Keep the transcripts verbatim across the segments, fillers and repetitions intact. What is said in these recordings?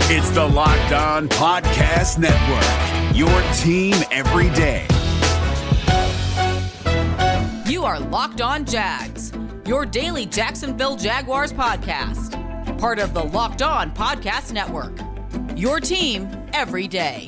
It's the Locked On Podcast Network, your team every day. You are Locked On Jags, your daily Jacksonville Jaguars podcast. Part of the Locked On Podcast Network, your team every day.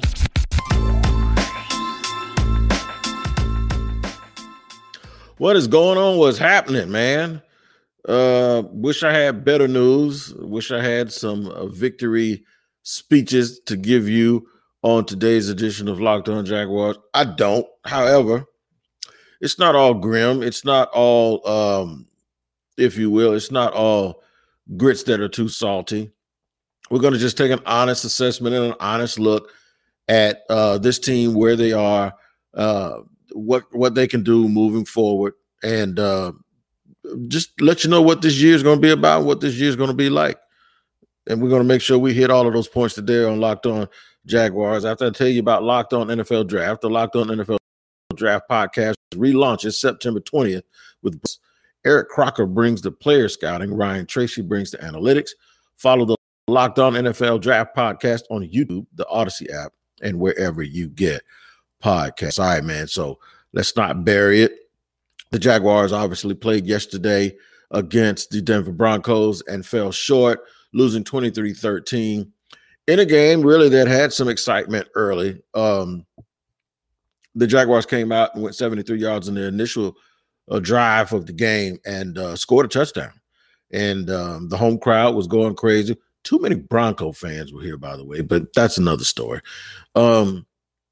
What is going on? What's happening, man? Uh, wish I had better news. Wish I had some uh, victory speeches to give you on today's edition of Locked On Jaguars. I don't. However, it's not all grim. It's not all, um, if you will, it's not all grits that are too salty. We're going to just take an honest assessment and an honest look at uh, this team, where they are, uh, what what they can do moving forward, and uh, just let you know what this year is going to be about, what this year is going to be like. And we're going to make sure we hit all of those points today on Locked On Jaguars. After I tell you about Locked On N F L Draft, the Locked On N F L Draft podcast relaunches September twentieth with Eric Crocker brings the player scouting, Ryan Tracy brings the analytics. Follow the Locked On N F L Draft podcast on YouTube, the Odyssey app, and wherever you get podcasts. All right, man, so let's not bury it. The Jaguars obviously played yesterday against the Denver Broncos and fell short, losing twenty-three thirteen in a game really that had some excitement early. Um, the Jaguars came out and went seventy-three yards in the initial uh, drive of the game and uh, scored a touchdown. And um, the home crowd was going crazy. Too many Bronco fans were here, by the way, but that's another story. Um,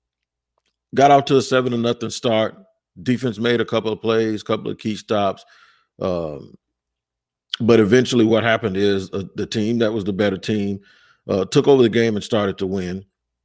got out to a seven to nothing start. Defense made a couple of plays, couple of key stops. Um, But eventually what happened is uh, the team that was the better team uh, took over the game and started to win.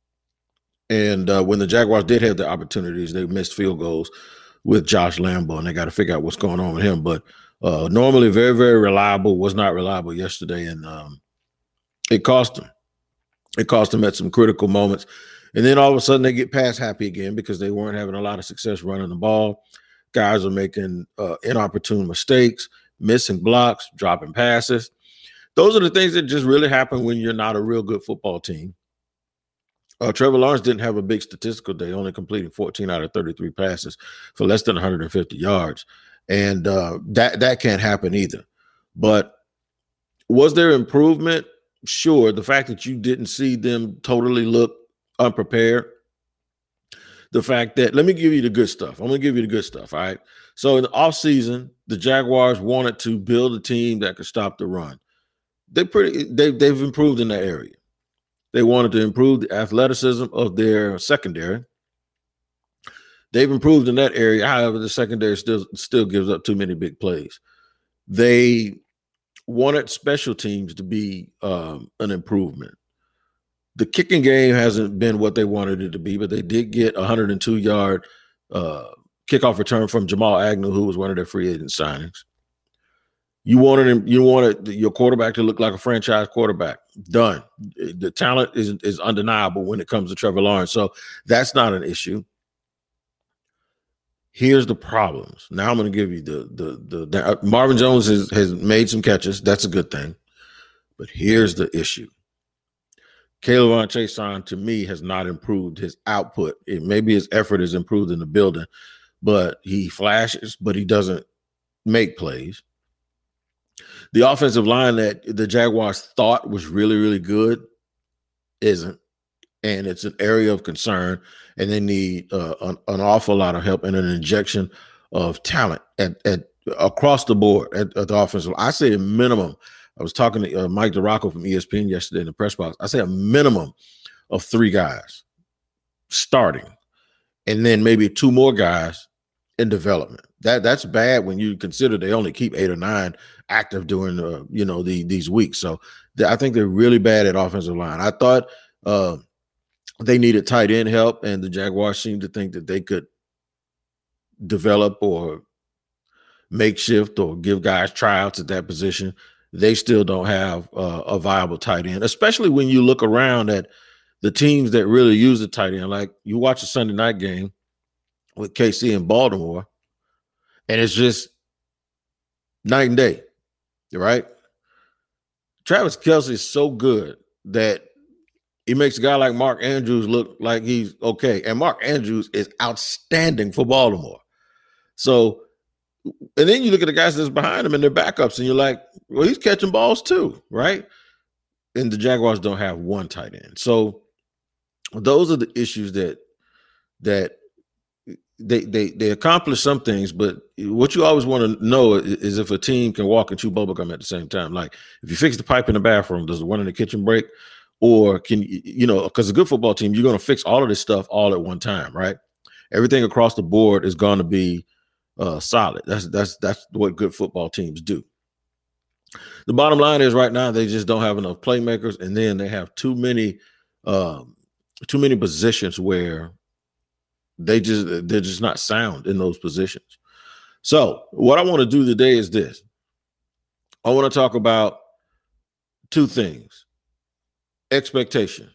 And uh, when the Jaguars did have the opportunities, they missed field goals with Josh Lambo, and they got to figure out what's going on with him. But uh, normally very, very reliable, was not reliable yesterday, and um, it cost them. It cost them at some critical moments. And then all of a sudden they get pass happy again because they weren't having a lot of success running the ball. Guys are making uh, inopportune mistakes, missing blocks, dropping passes. Those are the things that just really happen when you're not a real good football team. Uh, Trevor Lawrence didn't have a big statistical day, only completing fourteen out of thirty-three passes for less than one hundred fifty yards. And uh, that, that can't happen either. But was there improvement? Sure. The fact that you didn't see them totally look unprepared. The fact that, let me give you the good stuff. I'm going to give you the good stuff, all right? So in the offseason, the Jaguars wanted to build a team that could stop the run. They pretty they they've improved in that area. They wanted to improve the athleticism of their secondary. They've improved in that area. However, the secondary still still gives up too many big plays. They wanted special teams to be um, an improvement. The kicking game hasn't been what they wanted it to be, but they did get a one hundred two yard uh, kickoff return from Jamal Agnew, who was one of their free agent signings. You wanted him, you wanted your quarterback to look like a franchise quarterback. Done. The talent is is undeniable when it comes to Trevor Lawrence, so that's not an issue. Here's the problems. Now I'm going to give you the the the, the uh, Marvin Jones has, has made some catches. That's a good thing, but here's the issue. K'Lavon Chaisson, to me, has not improved his output. It, maybe his effort has improved in the building, but he flashes, but he doesn't make plays. The offensive line that the Jaguars thought was really, really good isn't, and it's an area of concern, and they need uh, an, an awful lot of help and an injection of talent at, at across the board at, at the offensive line. I say a minimum. I was talking to uh, Mike DeRocco from E S P N yesterday in the press box. I say a minimum of three guys starting, and then maybe two more guys in development. That that's bad when you consider they only keep eight or nine active during uh, you know the these weeks. So th- I think they're really bad at offensive line. I thought uh, they needed tight end help, and the Jaguars seemed to think that they could develop or makeshift or give guys tryouts at that position. They still don't have uh, a viable tight end, especially when you look around at the teams that really use the tight end. Like you watch a Sunday night game with K C in Baltimore, and it's just night and day, right? Travis Kelce is so good that He makes a guy like Mark Andrews look like he's okay. And Mark Andrews is outstanding for Baltimore. So, and then you look at the guys that's behind him and their backups, and you're like, well, he's catching balls too, right? And the Jaguars don't have one tight end. So those are the issues that that they they they accomplish some things, but what you always want to know is, is if a team can walk and chew bubblegum at the same time. Like if you fix the pipe in the bathroom, does the one in the kitchen break? Or can you know, because a good football team, you're going to fix all of this stuff all at one time, right? Everything across the board is going to be uh, solid. That's that's that's what good football teams do. The bottom line is right now they just don't have enough playmakers, and then they have too many um, too many positions where they just they're just not sound in those positions. So what I want to do today is this. I want to talk about two things: expectation,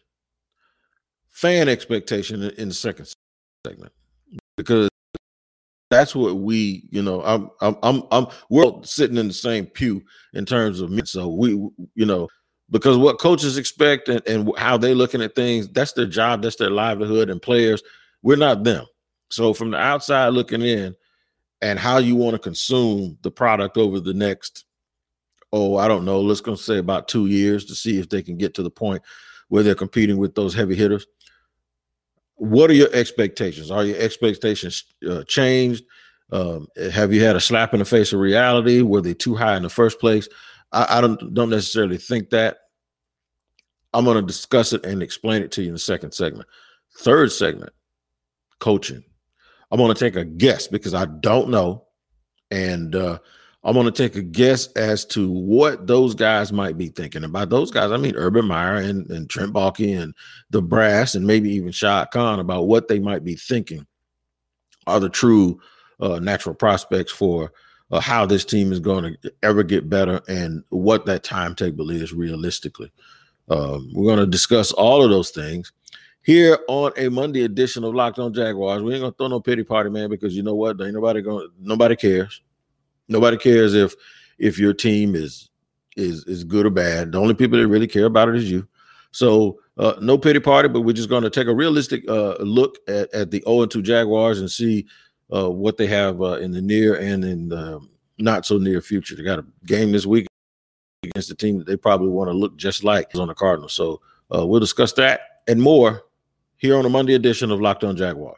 fan expectation in the second segment, because that's what we, you know, I'm, I'm, I'm, I'm, we're all sitting in the same pew in terms of me. So we, you know, because what coaches expect and, and how they're looking at things, that's their job, that's their livelihood, and players, we're not them. So from the outside looking in, and how you want to consume the product over the next, oh, I don't know, let's go say about two years to see if they can get to the point where they're competing with those heavy hitters. What are your expectations? Are your expectations uh, changed? Um, have you had a slap in the face of reality? Were they too high in the first place? I, I don't don't necessarily think that. I'm going to discuss it and explain it to you in the second segment. Third segment, coaching. I'm going to take a guess because I don't know. And uh, I'm going to take a guess as to what those guys might be thinking. And by those guys, I mean Urban Meyer and, and Trent Baalke and the brass and maybe even Shad Khan about what they might be thinking are the true uh, natural prospects for uh, how this team is going to ever get better and what that timetable is realistically. Um, we're going to discuss all of those things here on a Monday edition of Locked On Jaguars. We ain't going to throw no pity party, man, because you know what? Ain't nobody going. Nobody cares. Nobody cares if if your team is is is good or bad. The only people that really care about it is you. So uh, no pity party, but we're just going to take a realistic uh, look at, at the oh and two Jaguars and see uh, what they have uh, in the near and in the not so near future. They got a game this week against the team that they probably want to look just like on the Cardinals. So uh, we'll discuss that and more here on a Monday edition of Locked On Jaguars.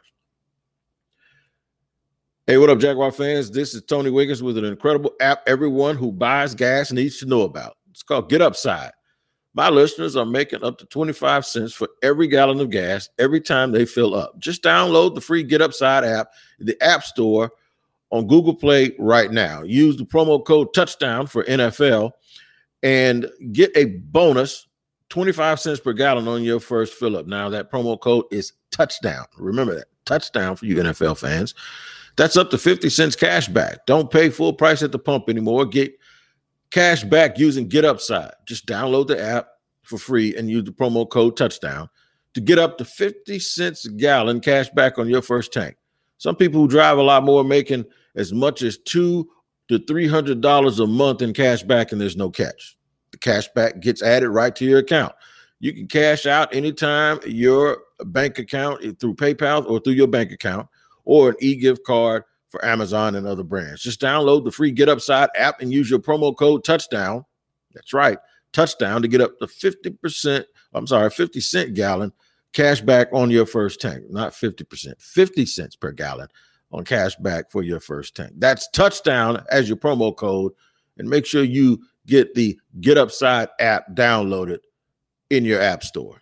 Hey, what up, Jaguar fans? This is Tony Wiggins with an incredible app everyone who buys gas needs to know about. It's called Get Upside. My listeners are making up to twenty-five cents for every gallon of gas every time they fill up. Just download the free Get Upside app in the App Store on Google Play right now. Use the promo code Touchdown for N F L and get a bonus twenty-five cents per gallon on your first fill up. Now, that promo code is Touchdown. Remember that. Touchdown for you N F L fans. That's up to fifty cents cash back. Don't pay full price at the pump anymore. Get cash back using Get Upside. Just download the app for free and use the promo code Touchdown to get up to fifty cents a gallon cash back on your first tank. Some people who drive a lot more are making as much as two to three hundred dollars a month in cash back, and there's no catch. The cash back gets added right to your account. You can cash out anytime your bank account through PayPal or through your bank account, or an e-gift card for Amazon and other brands. Just download the free Get Upside app and use your promo code Touchdown. That's right, Touchdown, to get up to fifty percent, I'm sorry, fifty cent gallon cash back on your first tank. Not fifty percent, fifty cents per gallon on cash back for your first tank. That's Touchdown as your promo code, and make sure you get the Get Upside app downloaded in your app store.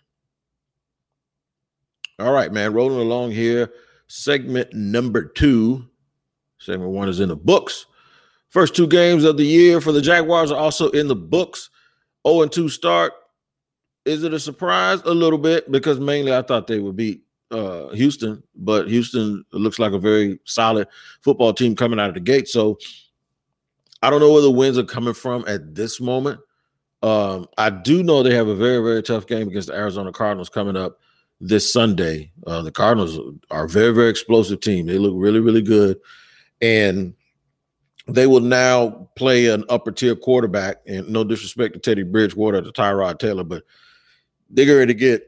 All right, man, rolling along here. Segment number two. Segment one is in the books. First two games of the year for the Jaguars are also in the books. oh and two start. Is it a surprise? A little bit, because mainly I thought they would beat uh, Houston, but Houston looks like a very solid football team coming out of the gate. So I don't know where the wins are coming from at this moment. Um, I do know they have a very, very tough game against the Arizona Cardinals coming up this Sunday. Uh, the Cardinals are a very, very explosive team. They look really, really good. And they will now play an upper tier quarterback. And no disrespect to Teddy Bridgewater or to Tyrod Taylor, but they're ready to get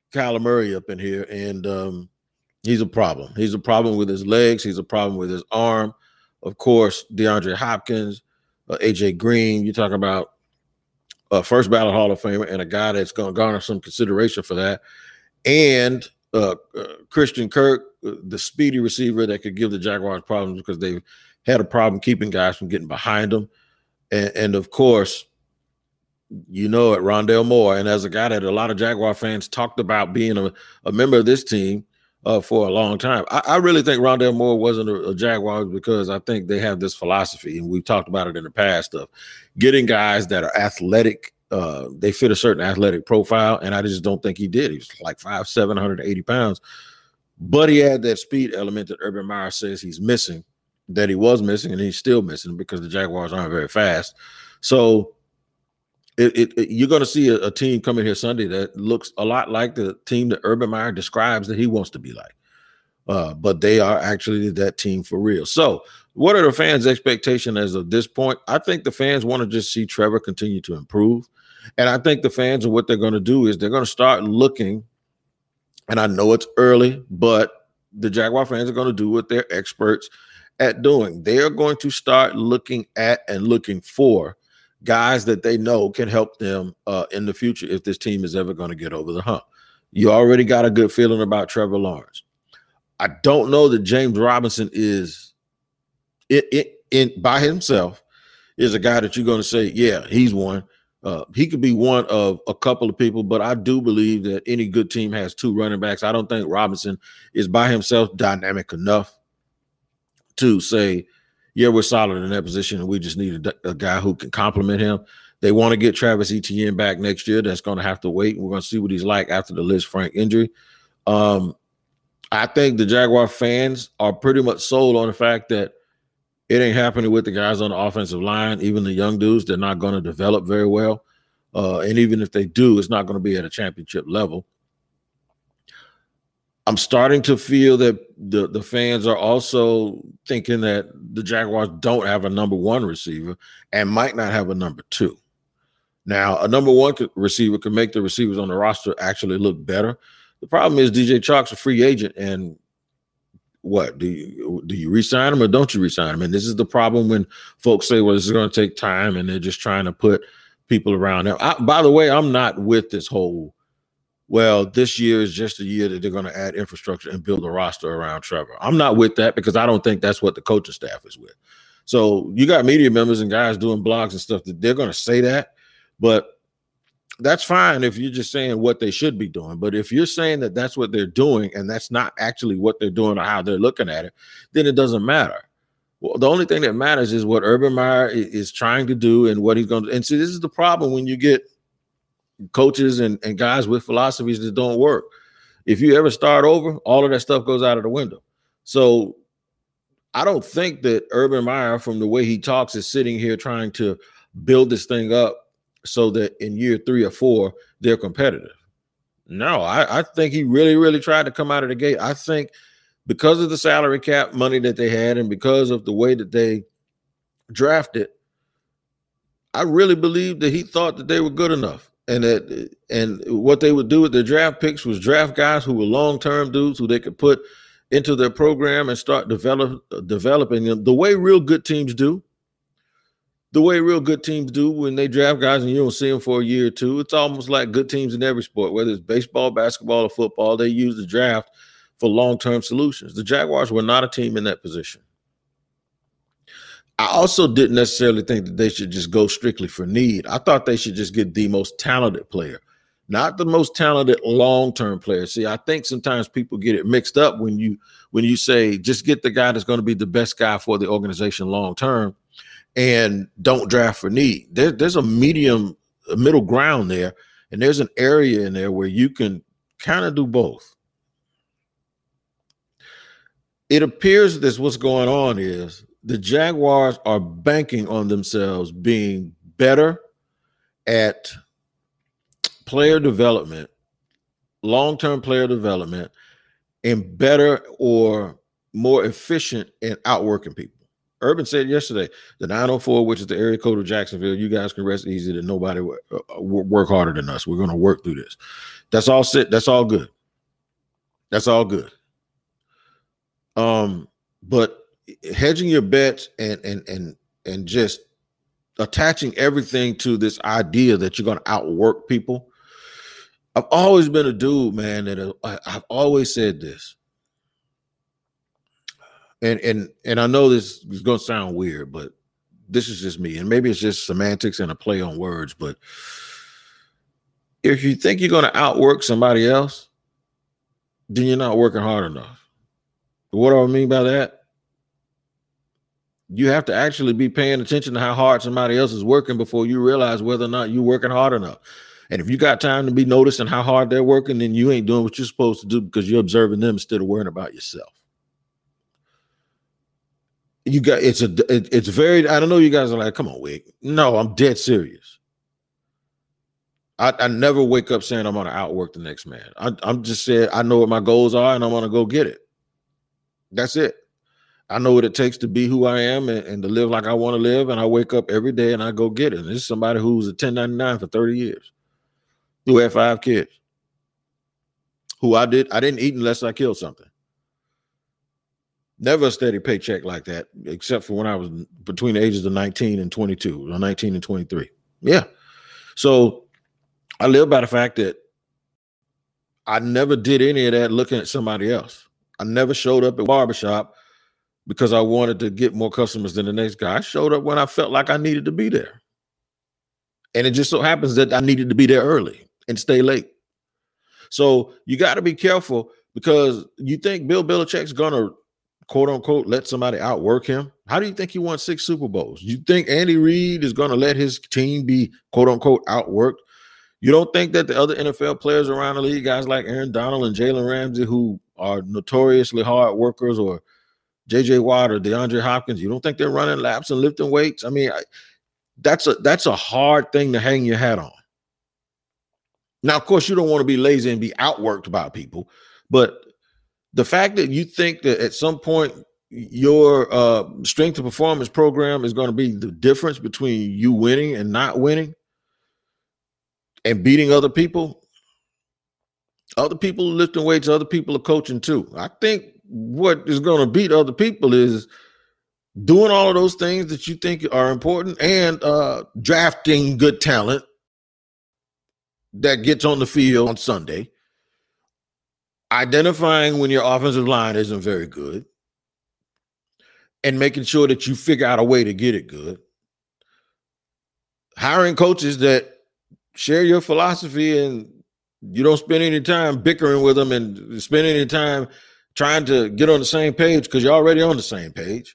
Kyler Murray up in here, and um, he's a problem. He's a problem with his legs. He's a problem with his arm. Of course, DeAndre Hopkins, uh, A J Green. You're talking about a first ballot Hall of Famer and a guy that's going to garner some consideration for that. And uh, uh, Christian Kirk, uh, the speedy receiver that could give the Jaguars problems because they've had a problem keeping guys from getting behind them. And, and of course, you know it, Rondale Moore. And as a guy that a lot of Jaguar fans talked about being a, a member of this team uh, for a long time, I, I really think Rondale Moore wasn't a, a Jaguar because I think they have this philosophy, and we've talked about it in the past, of getting guys that are athletic. Uh, they fit a certain athletic profile, and I just don't think he did. He was like five seven, one hundred eighty pounds. But he had that speed element that Urban Meyer says he's missing, that he was missing, and he's still missing because the Jaguars aren't very fast. So It, it, it, you're going to see a, a team coming here Sunday that looks a lot like the team that Urban Meyer describes that he wants to be like. Uh, but they are actually that team for real. So what are the fans' expectations as of this point? I think the fans want to just see Trevor continue to improve. And I think the fans, what they're going to do is they're going to start looking, and I know it's early, but the Jaguar fans are going to do what they're experts at doing. They are going to start looking at and looking for guys that they know can help them uh, in the future if this team is ever going to get over the hump. You already got a good feeling about Trevor Lawrence. I don't know that James Robinson is it, it, in by himself is a guy that you're going to say, yeah, he's one. Uh, he could be one of a couple of people, but I do believe that any good team has two running backs. I don't think Robinson is by himself dynamic enough to say, yeah, we're solid in that position, and we just need a, a guy who can complement him. They want to get Travis Etienne back next year. That's going to have to wait. We're going to see what he's like after the Liz Frank injury. Um, I think the Jaguar fans are pretty much sold on the fact that it ain't happening with the guys on the offensive line. Even the young dudes, they're not going to develop very well. Uh, and even if they do, it's not going to be at a championship level. I'm starting to feel that the, the fans are also thinking that the Jaguars don't have a number one receiver and might not have a number two. Now, a number one receiver could make the receivers on the roster actually look better. The problem is D J Chalk's a free agent, and what, do you do you re-sign him or don't you re-sign him? And this is the problem when folks say, well, this is going to take time, and they're just trying to put people around there. I, by the way, I'm not with this whole, well, this year is just a year that they're going to add infrastructure and build a roster around Trevor. I'm not with that because I don't think that's what the coaching staff is with. So you got media members and guys doing blogs and stuff that they're going to say that, but that's fine if you're just saying what they should be doing. But if you're saying that that's what they're doing and that's not actually what they're doing or how they're looking at it, then it doesn't matter. Well, the only thing that matters is what Urban Meyer is trying to do and what he's going to. And see, this is the problem when you get coaches and, and guys with philosophies that don't work. If you ever start over, all of that stuff goes out of the window. So I don't think that Urban Meyer, from the way he talks, is sitting here trying to build this thing up so that in year three or four, they're competitive. No, I, I think he really, really tried to come out of the gate. I think because of the salary cap money that they had and because of the way that they drafted, I really believe that he thought that they were good enough. And that, and what they would do with their draft picks was draft guys who were long-term dudes who they could put into their program and start develop, developing them the way real good teams do. The way real good teams do when they draft guys and you don't see them for a year or two. It's almost like good teams in every sport, whether it's baseball, basketball, or football. They use the draft for long-term solutions. The Jaguars were not a team in that position. I also didn't necessarily think that they should just go strictly for need. I thought they should just get the most talented player, not the most talented long-term player. See, I think sometimes people get it mixed up when you when you say just get the guy that's going to be the best guy for the organization long-term and don't draft for need. There, there's a medium, a middle ground there, and there's an area in there where you can kind of do both. It appears that what's going on is the Jaguars are banking on themselves being better at player development, long-term player development, and better or more efficient in outworking people. Urban said yesterday, the nine oh four, which is the area code of Jacksonville, you guys can rest easy that nobody w- uh, work harder than us. We're going to work through this. That's all sit. That's all good. That's all good. Um, but hedging your bets and and and and just attaching everything to this idea that you're going to outwork people. I've always been a dude, man, that uh, I, I've always said this. And and and I know this is going to sound weird, but this is just me. And maybe it's just semantics and a play on words. But if you think you're going to outwork somebody else, then you're not working hard enough. What do I mean by that? You have to actually be paying attention to how hard somebody else is working before you realize whether or not you're working hard enough. And if you got time to be noticing how hard they're working, then you ain't doing what you're supposed to do because you're observing them instead of worrying about yourself. You got it's a it, it's very I don't know, you guys are like, come on, Wig. No, I'm dead serious. I, I never wake up saying I'm gonna outwork the next man. I, I'm just saying I know what my goals are and I'm gonna go get it. That's it. I know what it takes to be who I am and, and to live like I want to live, and I wake up every day and I go get it. And this is somebody who's a ten ninety-nine for thirty years, who had five kids, who I did I didn't eat unless I killed something. Never a steady paycheck like that, except for when I was between the ages of nineteen and twenty-two, or nineteen and twenty-three. Yeah. So I live by the fact that I never did any of that looking at somebody else. I never showed up at barbershop because I wanted to get more customers than the next guy. I showed up when I felt like I needed to be there. And it just so happens that I needed to be there early and stay late. So you got to be careful, because you think Bill Belichick's going to, quote unquote, let somebody outwork him. How do you think he won six Super Bowls? You think Andy Reid is going to let his team be, quote unquote, outworked? You don't think that the other N F L players around the league, guys like Aaron Donald and Jalen Ramsey, who are notoriously hard workers, or J J Watt or DeAndre Hopkins, you don't think they're running laps and lifting weights? I mean, I, that's a that's a hard thing to hang your hat on. Now, of course, you don't want to be lazy and be outworked by people, but the fact that you think that at some point your uh, strength and performance program is going to be the difference between you winning and not winning and beating other people, other people are lifting weights, other people are coaching too. I think what is going to beat other people is doing all of those things that you think are important, and uh, drafting good talent that gets on the field on Sunday, identifying when your offensive line isn't very good, and making sure that you figure out a way to get it good. Hiring coaches that share your philosophy, and you don't spend any time bickering with them and spend any time trying to get on the same page because you're already on the same page.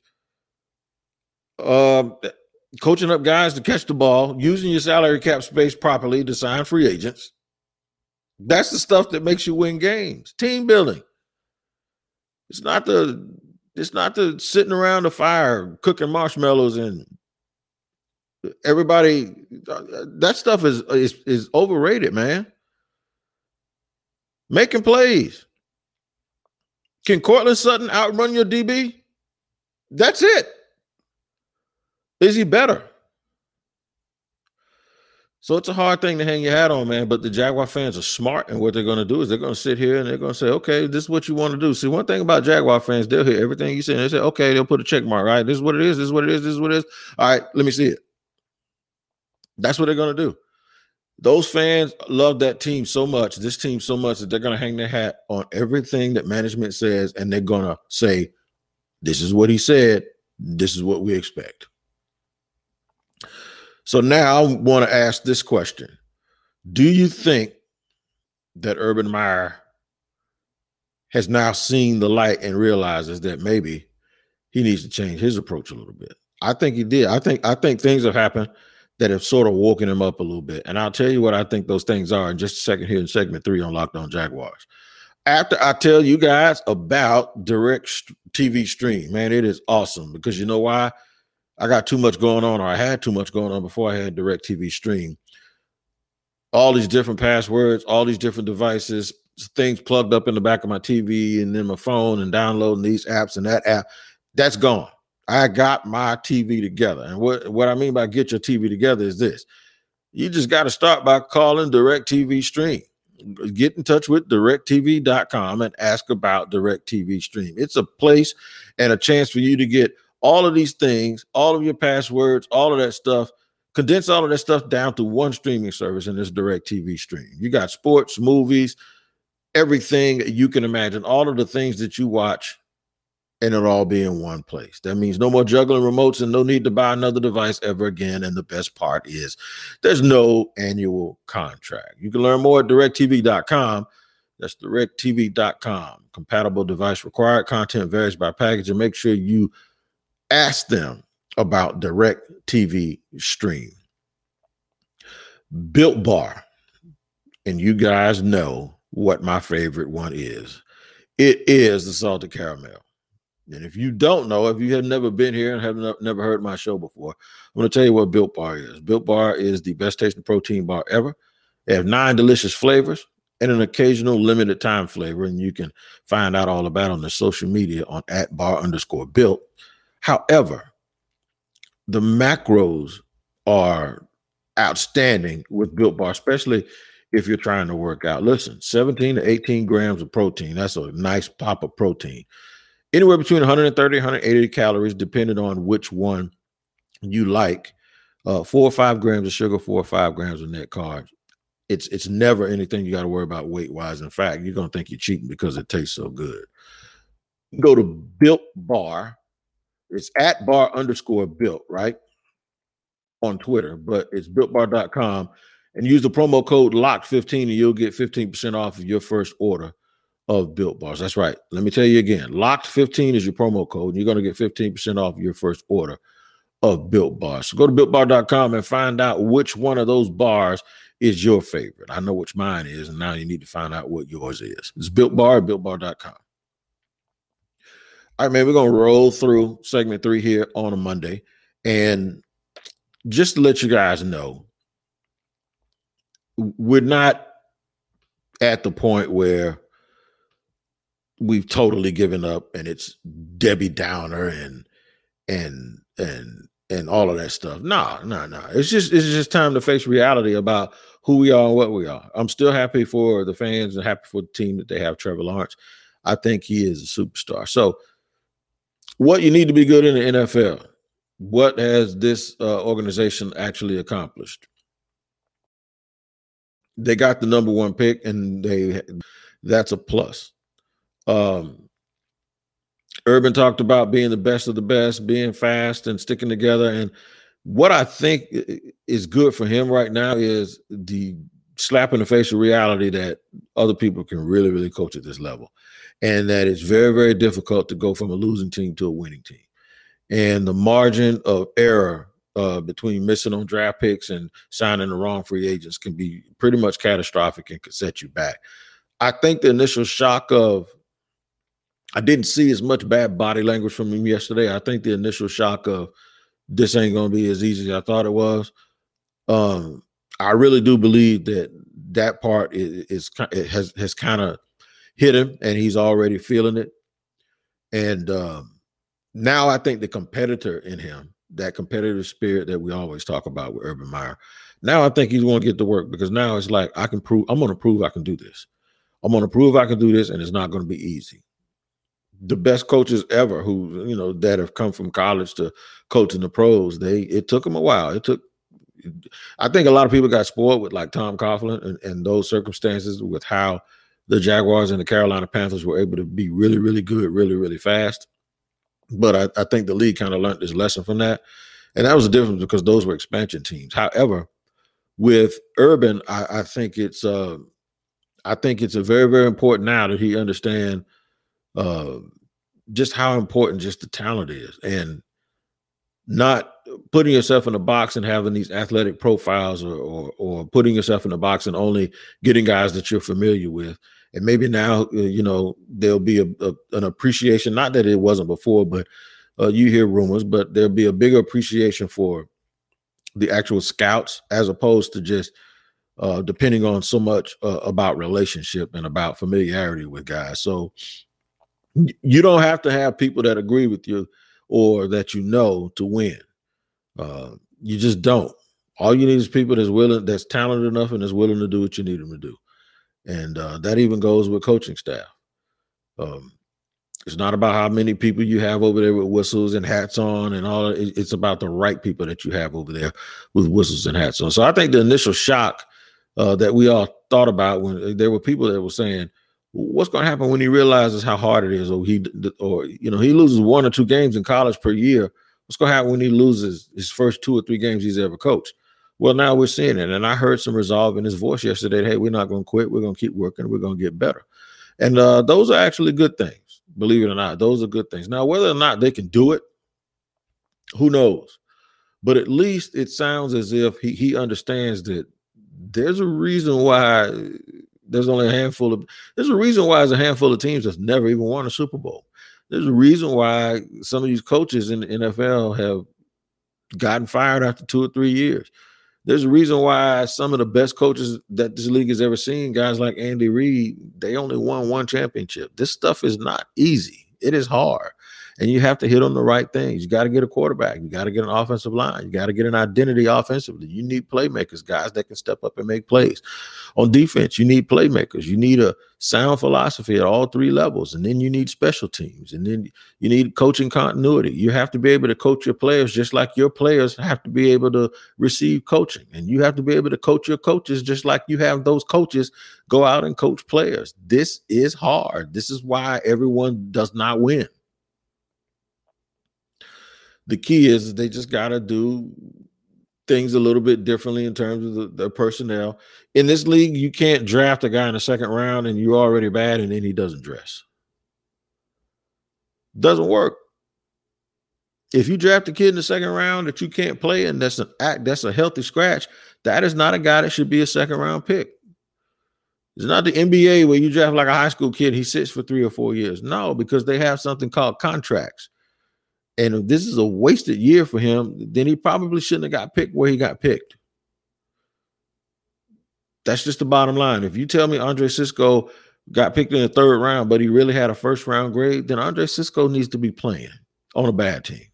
Uh, coaching up guys to catch the ball, using your salary cap space properly to sign free agents. That's the stuff that makes you win games. Team building. It's not the it's not the sitting around the fire cooking marshmallows and everybody. That stuff is is is overrated, man. Making plays. Can Cortland Sutton outrun your D B? That's it. Is he better? So it's a hard thing to hang your hat on, man. But the Jaguar fans are smart, and what they're going to do is they're going to sit here and they're going to say, okay, this is what you want to do. See, one thing about Jaguar fans, they'll hear everything you say, and they say, okay, they'll put a check mark, right? This is what it is, this is what it is, this is what it is. All right, let me see it. That's what they're going to do. Those fans love that team so much, this team so much, that they're going to hang their hat on everything that management says, and they're going to say, this is what he said, this is what we expect. So now I want to ask this question. Do you think that Urban Meyer has now seen the light and realizes that maybe he needs to change his approach a little bit? I think he did. I think I think things have happened that have sort of woken him up a little bit. And I'll tell you what I think those things are in just a second here in segment three on Locked On Jaguars. After I tell you guys about Direct T V Stream, man, it is awesome, because you know why? I got too much going on, or I had too much going on before I had Direct T V Stream. All these different passwords, all these different devices, things plugged up in the back of my T V and then my phone, and downloading these apps and that app, that's gone. I got my T V together. And what, what I mean by get your T V together is this. You just got to start by calling DirecTV Stream. Get in touch with direct T V dot com and ask about DirecTV Stream. It's a place and a chance for you to get all of these things, all of your passwords, all of that stuff, condense all of that stuff down to one streaming service, and it's DirecTV Stream. You got sports, movies, everything you can imagine, all of the things that you watch, and it'll all be in one place. That means no more juggling remotes and no need to buy another device ever again. And the best part is there's no annual contract. You can learn more at direct T V dot com. That's direct T V dot com. Compatible device required. Content varies by package. And make sure you ask them about DirecTV Stream. Built Bar. And you guys know what my favorite one is. It is the salted caramel. And if you don't know, if you have never been here and have no, never heard my show before, I'm going to tell you what Built Bar is. Built Bar is the best tasting protein bar ever. They have nine delicious flavors and an occasional limited time flavor. And you can find out all about it on the social media on at bar underscore built. However, the macros are outstanding with Built Bar, especially if you're trying to work out. Listen, seventeen to eighteen grams of protein. That's a nice pop of protein. Anywhere between one hundred thirty, one hundred eighty calories, depending on which one you like. Uh, four or five grams of sugar, four or five grams of net carbs. It's it's never anything you got to worry about weight-wise. In fact, you're going to think you're cheating because it tastes so good. Go to Built Bar. It's at bar underscore built, right? On Twitter, but it's built bar dot com. And use the promo code locked fifteen and you'll get fifteen percent off of your first order of Built Bars. That's right. Let me tell you again, locked fifteen is your promo code. And you're going to get fifteen percent off your first order of Built Bars. So go to built bar dot com and find out which one of those bars is your favorite. I know which mine is, and now you need to find out what yours is. It's Built Bar, built bar dot com. All right, man, we're going to roll through segment three here on a Monday. And just to let you guys know, we're not at the point where we've totally given up and it's Debbie Downer and and and and all of that stuff. No, no, no. It's just it's just time to face reality about who we are and what we are. I'm still happy for the fans and happy for the team that they have Trevor Lawrence. I think he is a superstar. So what you need to be good in the N F L, what has this uh, organization actually accomplished? They got the number one pick, and they that's a plus. Um, Urban talked about being the best of the best, being fast and sticking together. And what I think is good for him right now is the slap in the face of reality that other people can really, really coach at this level. And that it's very, very difficult to go from a losing team to a winning team. And the margin of error uh, between missing on draft picks and signing the wrong free agents can be pretty much catastrophic and could set you back. I think the initial shock of I didn't see as much bad body language from him yesterday. I think the initial shock of this ain't going to be as easy as I thought it was. Um, I really do believe that that part is, is it has has kind of hit him, and he's already feeling it. And um, now I think the competitor in him, that competitive spirit that we always talk about with Urban Meyer, now I think he's going to get to work because now it's like I can prove I'm going to prove I can do this. I'm going to prove I can do this, and it's not going to be easy. The best coaches ever who, you know, that have come from college to coaching the pros, they it took them a while. It took, I think a lot of people got spoiled with like Tom Coughlin and, and those circumstances with how the Jaguars and the Carolina Panthers were able to be really, really good, really, really fast. But I, I think the league kind of learned this lesson from that. And that was the difference because those were expansion teams. However, with Urban, I, I think it's uh, I think it's a very, very important now that he understand uh, just how important just the talent is, and not putting yourself in a box and having these athletic profiles, or, or or putting yourself in a box and only getting guys that you're familiar with. And maybe now, you know, there'll be a, a, an appreciation, not that it wasn't before, but uh, you hear rumors, but there'll be a bigger appreciation for the actual scouts as opposed to just uh, depending on so much uh, about relationship and about familiarity with guys. So you don't have to have people that agree with you or that you know to win. Uh, you just don't. All you need is people that's willing, that's talented enough and that's willing to do what you need them to do. And uh, that even goes with coaching staff. Um, it's not about how many people you have over there with whistles and hats on and all. It's about the right people that you have over there with whistles and hats on. So I think the initial shock uh, that we all thought about when there were people that were saying, what's going to happen when he realizes how hard it is, or he, or, you know, he loses one or two games in college per year. What's going to happen when he loses his first two or three games he's ever coached? Well, now we're seeing it. And I heard some resolve in his voice yesterday. That, hey, we're not going to quit. We're going to keep working. We're going to get better. And uh, those are actually good things. Believe it or not, those are good things. Now, whether or not they can do it, who knows? But at least it sounds as if he, he understands that there's a reason why there's only a handful of, there's a reason why there's a handful of teams that's never even won a Super Bowl. There's a reason why some of these coaches in the N F L have gotten fired after two or three years. There's a reason why some of the best coaches that this league has ever seen, guys like Andy Reid, they only won one championship. This stuff is not easy. It is hard. And you have to hit on the right things. You got to get a quarterback. You got to get an offensive line. You got to get an identity offensively. You need playmakers, guys that can step up and make plays. On defense, you need playmakers. You need a sound philosophy at all three levels. And then you need special teams. And then you need coaching continuity. You have to be able to coach your players just like your players have to be able to receive coaching. And you have to be able to coach your coaches just like you have those coaches go out and coach players. This is hard. This is why everyone does not win. The key is they just got to do things a little bit differently in terms of the, the personnel. In this league, you can't draft a guy in the second round and you're already bad and then he doesn't dress. Doesn't work. If you draft a kid in the second round that you can't play and that's an act, that's a healthy scratch, that is not a guy that should be a second round pick. It's not the N B A where you draft like a high school kid, he sits for three or four years. No, because they have something called contracts. And if this is a wasted year for him, then he probably shouldn't have got picked where he got picked. That's just the bottom line. If you tell me Andre Cisco got picked in the third round, but he really had a first round grade, then Andre Cisco needs to be playing on a bad team.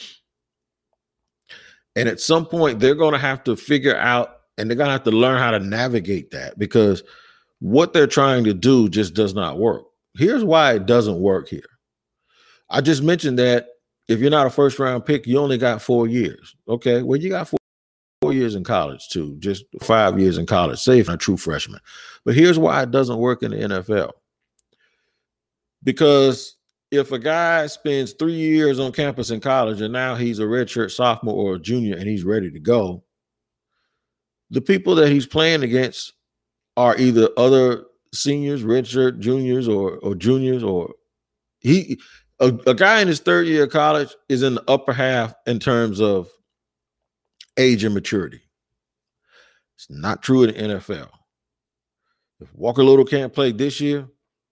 And at some point, they're going to have to figure out, and they're going to have to learn how to navigate that, because what they're trying to do just does not work. Here's why it doesn't work here. I just mentioned that if you're not a first round pick, you only got four years. Okay, well, you got four, four years in college too, just five years in college, say if you're a true freshman. But here's why it doesn't work in the N F L. Because if a guy spends three years on campus in college and now he's a redshirt sophomore or a junior and he's ready to go, the people that he's playing against are either other seniors, redshirt juniors, or or juniors, or he. A, a guy in his third year of college is in the upper half in terms of age and maturity. It's not true in the N F L. If Walker Little can't play this year,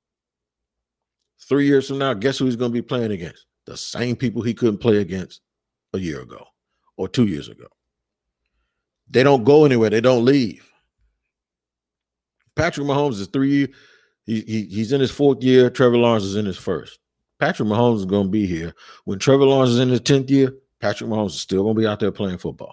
three years from now, guess who he's going to be playing against? The same people he couldn't play against a year ago or two years ago. They don't go anywhere. They don't leave. Patrick Mahomes is three. He, he, he's in his fourth year. Trevor Lawrence is in his first. Patrick Mahomes is going to be here. When Trevor Lawrence is in his tenth year, Patrick Mahomes is still going to be out there playing football.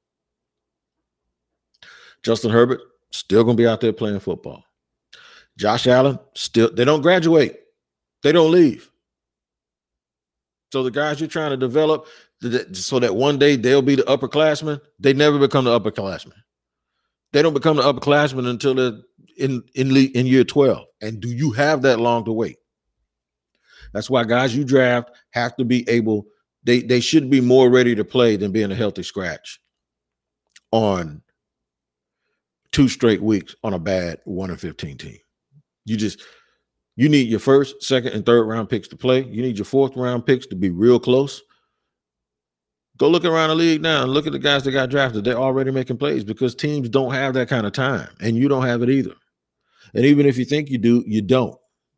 Justin Herbert, still going to be out there playing football. Josh Allen, still, they don't graduate. They don't leave. So the guys you're trying to develop so that one day they'll be the upperclassmen, they never become the upperclassmen. They don't become the upperclassmen until they're in, in, in year twelve. And do you have that long to wait? That's why guys you draft have to be able, they, they should be more ready to play than being a healthy scratch on two straight weeks on a bad one and fifteen team. You just, you need your first, second, and third round picks to play. You need your fourth round picks to be real close. Go look around the league now and look at the guys that got drafted. They're already making plays because teams don't have that kind of time, and you don't have it either. And even if you think you do, you don't.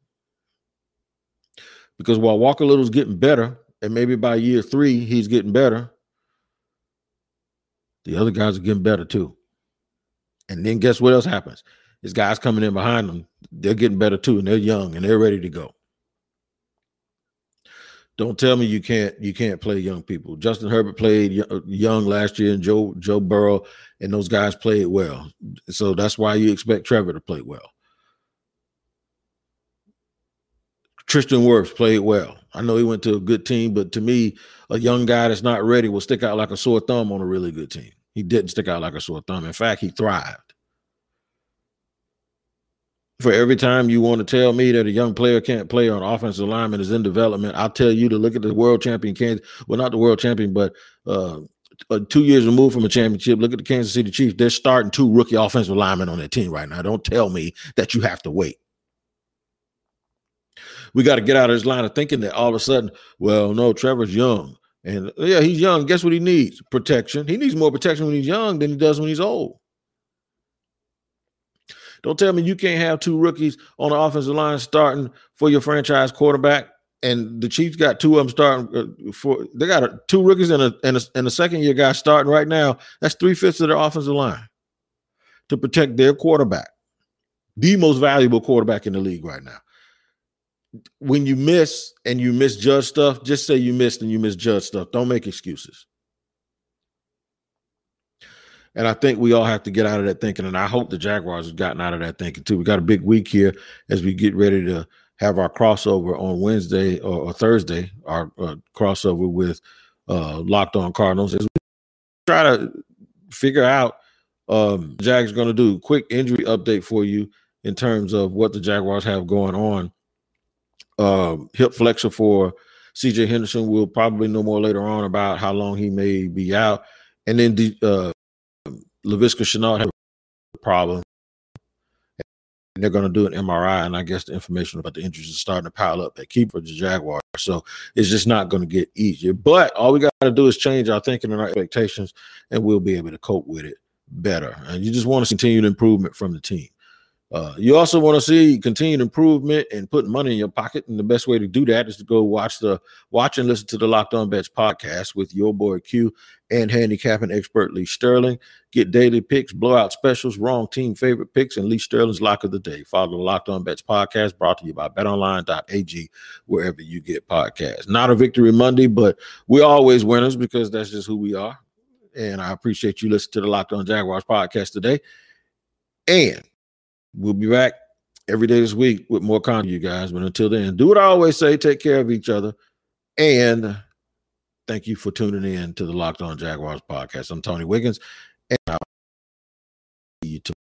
Because while Walker Little's getting better, and maybe by year three, he's getting better, the other guys are getting better too. And then guess what else happens? There's guys coming in behind them. They're getting better too, and they're young, and they're ready to go. Don't tell me you can't you can't play young people. Justin Herbert played young last year, and Joe Joe Burrow and those guys played well. So that's why you expect Trevor to play well. Tristan Wirfs played well. I know he went to a good team, but to me, a young guy that's not ready will stick out like a sore thumb on a really good team. He didn't stick out like a sore thumb. In fact, he thrived. For every time you want to tell me that a young player can't play on offensive lineman is in development, I'll tell you to look at the world champion Kansas. Well, not the world champion, but uh, uh, two years removed from a championship. Look at the Kansas City Chiefs. They're starting two rookie offensive linemen on their team right now. Don't tell me that you have to wait. We got to get out of this line of thinking that all of a sudden, well, no, Trevor's young. And yeah, he's young. Guess what he needs? Protection. He needs more protection when he's young than he does when he's old. Don't tell me you can't have two rookies on the offensive line starting for your franchise quarterback, and the Chiefs got two of them starting uh, for. They got a, two rookies and a, and a and a second year guy starting right now. That's three fifths of their offensive line to protect their quarterback, the most valuable quarterback in the league right now. When you miss and you misjudge stuff, just say you missed and you misjudge stuff. Don't make excuses. And I think we all have to get out of that thinking, and I hope the Jaguars have gotten out of that thinking too. We got a big week here as we get ready to have our crossover on Wednesday or, or Thursday, our uh, crossover with uh, Locked On Cardinals. As we try to figure out um, the Jags are going to do. Quick injury update for you in terms of what the Jaguars have going on. Um, hip flexor for C J Henderson. We'll probably know more later on about how long he may be out. And then the uh, Laviska Shenault had a problem. And they're going to do an M R I, and I guess the information about the injuries is starting to pile up at keeper the Jaguars. So it's just not going to get easier. But all we got to do is change our thinking and our expectations, and we'll be able to cope with it better. And you just want to see continued improvement from the team. Uh, you also want to see continued improvement and put money in your pocket. And the best way to do that is to go watch the watch and listen to the Locked On Bets podcast with your boy Q and handicapping expert Lee Sterling. Get daily picks, blowout specials, wrong team favorite picks, and Lee Sterling's lock of the day. Follow the Locked On Bets podcast brought to you by bet online dot a g, wherever you get podcasts. Not a victory Monday, but we're always winners because that's just who we are. And I appreciate you listening to the Locked On Jaguars podcast today. And we'll be back every day this week with more content, you guys. But until then, do what I always say, take care of each other. And thank you for tuning in to the Locked On Jaguars podcast. I'm Tony Wiggins, and I'll see you tomorrow.